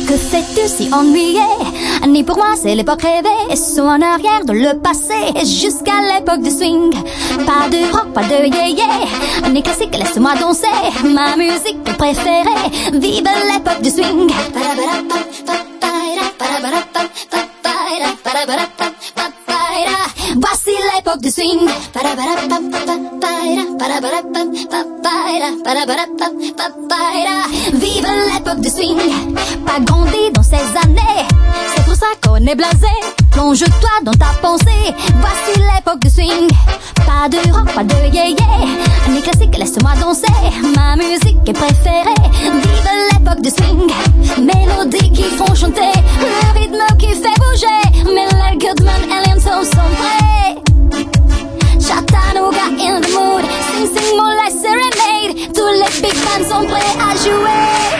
Que fais-tu si ennuyé? Ni pour moi c'est l'époque rêvée, saut en arrière de le passé jusqu'à l'époque du swing. Pas de rock, pas de yé-yé, ni classique, laisse-moi danser ma musique préférée. Vive l'époque du swing. Voici l'époque du swing. Vive l'époque du swing. Pas grandi dans ces années, c'est pour ça qu'on est blasé. Plonge-toi dans ta pensée. Voici l'époque du swing. Pas de rock, pas de yé-yé, ni classique, laisse-moi danser ma musique préférée. Vive l'époque du swing. Mélodies qui font chanter, le rythme qui fait bouger. Miller, Goodman, Elliott sont prêts. Chattanooga in the mood, sing sing Moonlight Serenade. Tous les big bands sont prêts à jouer.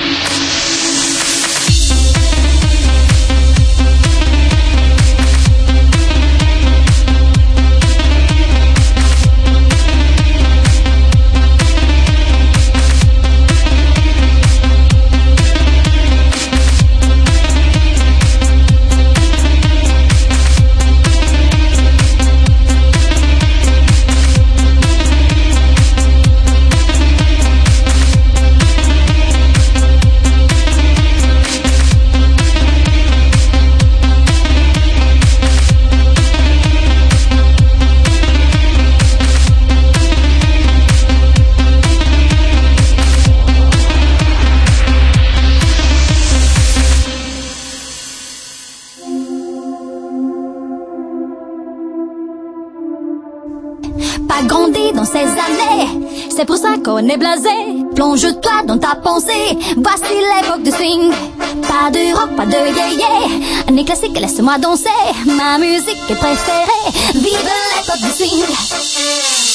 Pas grandi dans ces années, c'est pour ça qu'on est blasé. Plonge-toi dans ta pensée. Voici l'époque du swing. Pas de rock, pas de yé-yé, ni classique, laisse-moi danser ma musique préférée. Vive l'époque du swing.